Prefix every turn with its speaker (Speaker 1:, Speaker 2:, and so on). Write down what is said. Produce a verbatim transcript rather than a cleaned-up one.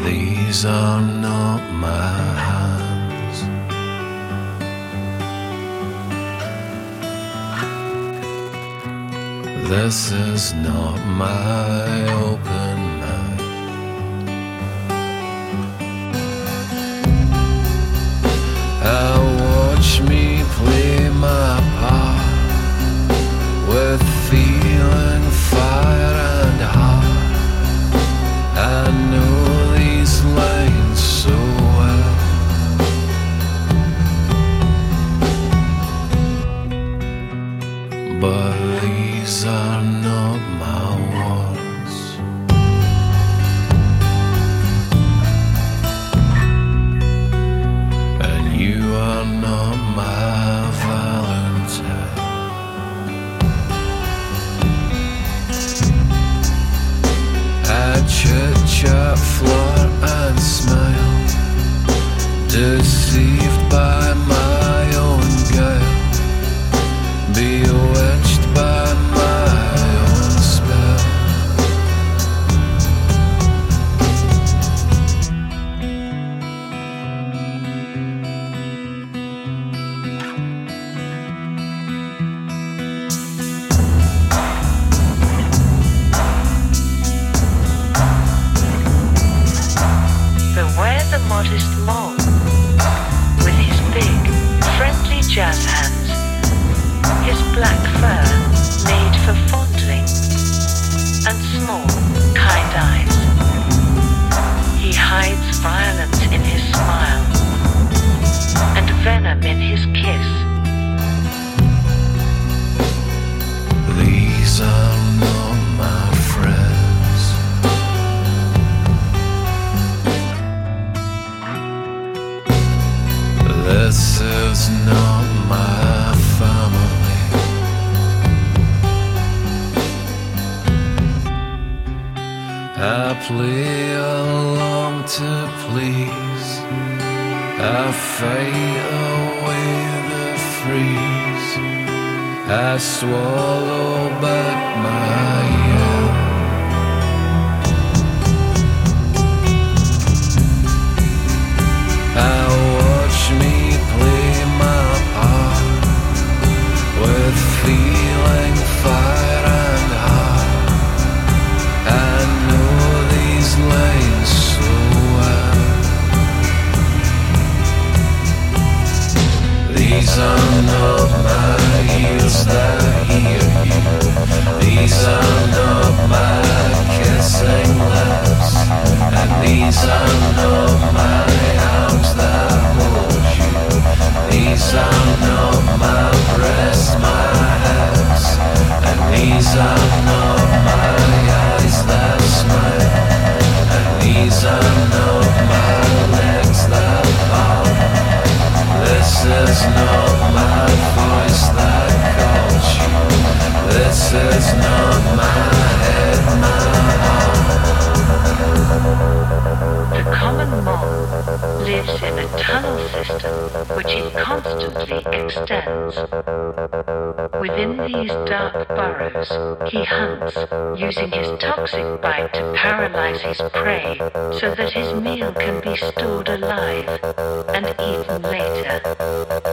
Speaker 1: These are not my hands. This is not my open mouth. How watch me play my part with feeling, fire and heart. I know these lines so well. But these are not my words. And you are not my Valentine. I chit-chat, flirt and smile, deceived by my own guile, bewitched by my own spell.
Speaker 2: Beware the modest mole, with his big, friendly jazz hands, his black fur made for fondling, and small, kind eyes. He hides violence in his smile, and venom in his kiss.
Speaker 1: These are not my friends. This is not my family. I play along to please. I fight away the freeze. I swallow back my yell. I watch me play my part with feeling, fire and heart. I know these lines so well. These are not my ears that hear you. These are not my kissing lips. And these are not my arms that hold you. These are not my breasts, my hips. And these are not my eyes that smile. And these are not my legs that bow. This is not my voice that calls you. This is not my head, my heart.
Speaker 2: The common mole lives in a tunnel system which he constantly extends. Within these dark burrows, he hunts, using his toxic bite to paralyze his prey so that his meal can be stored alive and eaten later.